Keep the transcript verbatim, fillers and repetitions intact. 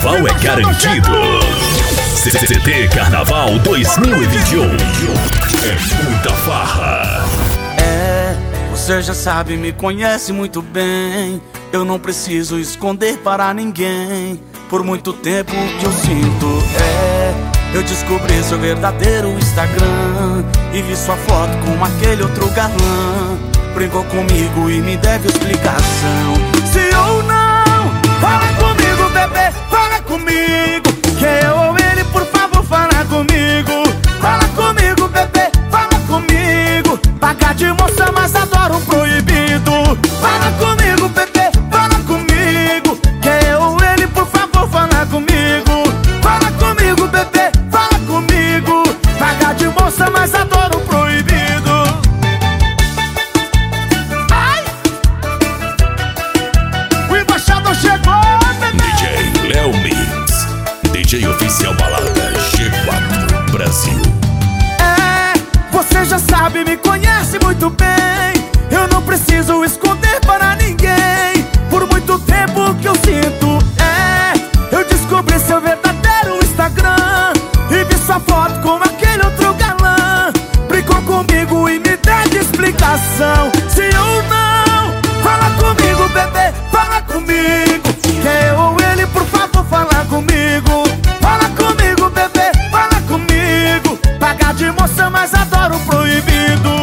carnaval é garantido. C C T Carnaval dois mil e vinte e um. É muita farra. É, você já sabe, me conhece muito bem. Eu não preciso esconder para ninguém. Por muito tempo que eu sinto, é, eu descobri seu verdadeiro Instagram e vi sua foto com aquele outro galã. Brincou comigo e me deve explicação. Se ou não, fala comigo, bebê, fala comigo. Que eu ou ele, por favor, fala comigo. Fala comigo, bebê, fala comigo. Pagar de moça, mas adoro um proibido. Fala comigo, bebê, fala comigo. Que eu ou ele, por favor, fala comigo. Fala comigo, bebê, fala comigo. Pagar de moça, mas adoro um proibido. Ai! O embaixador chegou, bebê. D J Léo Mix, D J oficial balada G quatro Brasil. É, você já sabe, me conhece muito bem. Eu não preciso esconder para ninguém. Por muito tempo que eu sinto, é, eu descobri seu verdadeiro Instagram e vi sua foto com aquele outro galã. Brincou comigo e me deu explicação. Se ou não, fala comigo, bebê, fala comigo. Que eu ou ele, por favor, fala comigo. Fala comigo, bebê, fala comigo. Pagar de moça, mas adoro o proibido.